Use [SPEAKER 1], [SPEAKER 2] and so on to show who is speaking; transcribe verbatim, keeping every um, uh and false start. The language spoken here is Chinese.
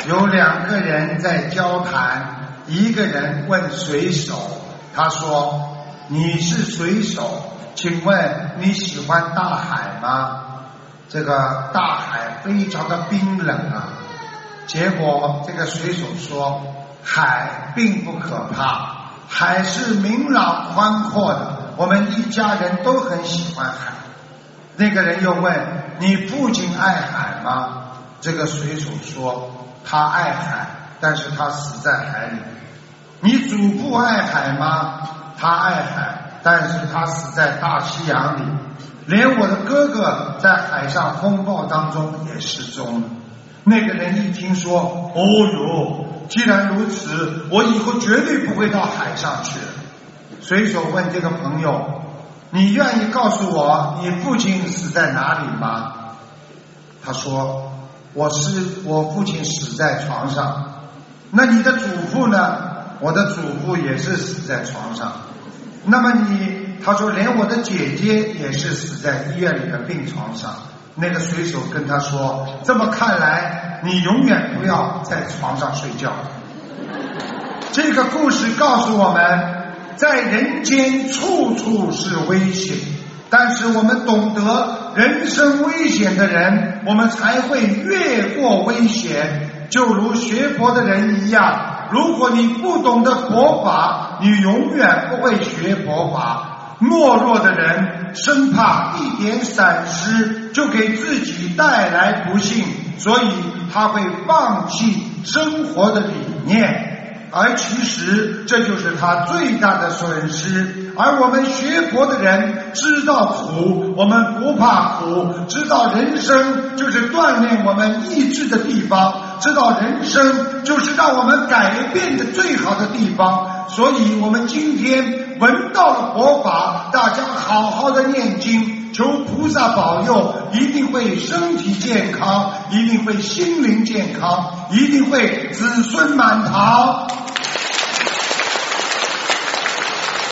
[SPEAKER 1] 有两个人在交谈，一个人问水手，他说：你是水手，请问你喜欢大海吗？这个大海非常的冰冷啊。结果这个水手说：海并不可怕，海是明朗宽阔的，我们一家人都很喜欢海。那个人又问：你父亲爱海吗？这个水手说：他爱海，但是他死在海里。你祖父爱海吗？他爱海，但是他死在大西洋里。连我的哥哥在海上风暴当中也失踪了。那个人一听说，哦哟，既然如此，我以后绝对不会到海上去了。水手问这个朋友：你愿意告诉我你父亲死在哪里吗？他说：我是我父亲死在床上。那你的祖父呢？我的祖父也是死在床上。那么你？他说连我的姐姐也是死在医院里的病床上。那个水手跟他说：这么看来你永远不要在床上睡觉。这个故事告诉我们，在人间处处是危险，但是我们懂得人生危险的人，我们才会越过危险。就如学佛的人一样，如果你不懂得佛法，你永远不会学佛法。懦弱的人生怕一点闪失就给自己带来不幸，所以他会放弃生活的理念，而其实这就是他最大的损失。而我们学佛的人知道苦，我们不怕苦，知道人生就是锻炼我们意志的地方，知道人生就是让我们改变的最好的地方。所以我们今天闻到了佛法，大家好好的念经，求菩萨保佑，一定会身体健康，一定会心灵健康，一定会子孙满堂。